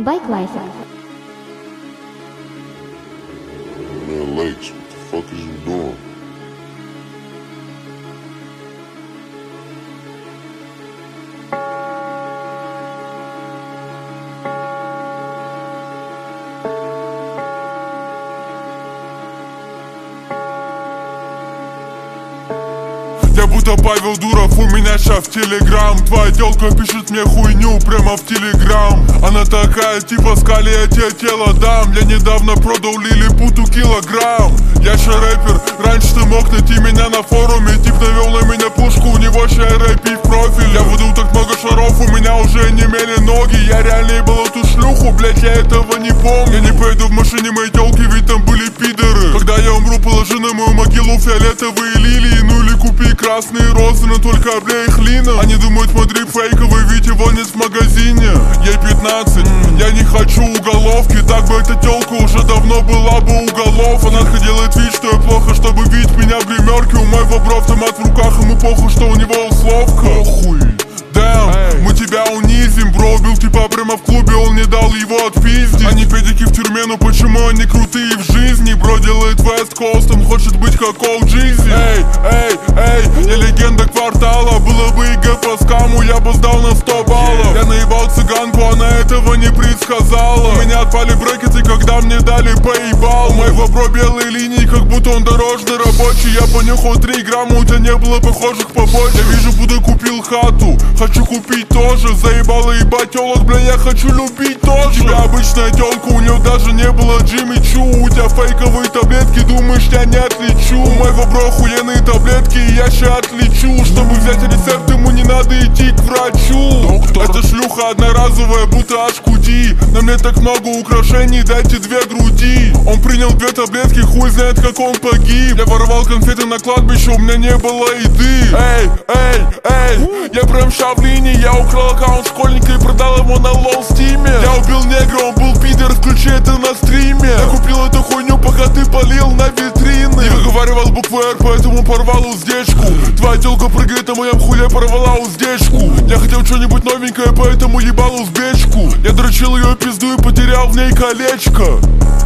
Bike life. Man, Lakes, what the fuck is you doing? Я будто Павел Дуров, у меня ща в телеграм. Твоя тёлка пишет мне хуйню прямо в телеграм. Она такая, типа, скали, я тебе тело дам. Я недавно продал лилипуту килограмм. Я ща рэпер, раньше ты мог найти меня на форуме. Тип навел на меня пушку, у него ща рэпи в профиль. Я выдал так много шаров, у меня уже немели ноги. Я реально ебал эту шлюху, блять, я этого не помню. Я не поеду в машине моей тёлки, ведь там были пидоры. Когда я умру, положи на мою могилу фиолетовые лилии. Ну или купи красные розы, но только облей их лином. Они думают, смотри, фейковый, ведь его нет в магазине. Ей 15, я не хочу уголовки. Так бы эта тёлка уже давно была бы уголов. Она делает вид, что я плохо, чтобы видеть меня в гримерке. У моего бро автомат в руках, ему похуй, что у него условка. Похуй. Damn, мы тебя унизим, бро, убил типа прямо в клубе, он не дал его отпиздить. Они педики в тюрьме, но почему они крутые в жизни? Бро делает West Coast, он хочет быть как О'Джизи. Эй, я легенда квартала, было бы ЕГЭ по скаму, я бы сдал на 100 баллов. Я наебал цыганку, она этого не предсказала. У меня отпали брекеты, когда мне дали поебал. Моего бро белые линии, как будто он дорожный рабочий. Я понюхал 3 грамма, у тебя не было похожих побочек. Я вижу, будто купил хату, хочу купить тоже. Заебало ебать тёлок, бля, я хочу любить тоже. У тебя обычная тёлка, у неё даже не было Джимми Чу. У тебя фейковые таблетки, думаешь, я не отличу. У моего бро охуенные таблетки, и я ща отличу. Чтобы взять рецепт, ему не надо идти к врачу. Эта шлюха одноразовая, будто HQD. На мне так много украшений, дайте 2 груди. Он принял 2 таблетки, хуй знает, как он погиб. Я воровал конфеты на кладбище, у меня не было еды. Эй, я прям ща в линии. Я украл аккаунт школьника и продал его на лол стиме. Я убил негра, он был пидор, включи это на стриме. Я купил эту хуйню, пока ты полил на витрины. Не выговаривал буквы R, поэтому порвал уздечку. Твоя тёлка прыгает на моем хуе, порвала уздечку. Я хотел что-нибудь новенькое, поэтому ебал узбечку. Я дрочил её пизду и потерял в ней колечко.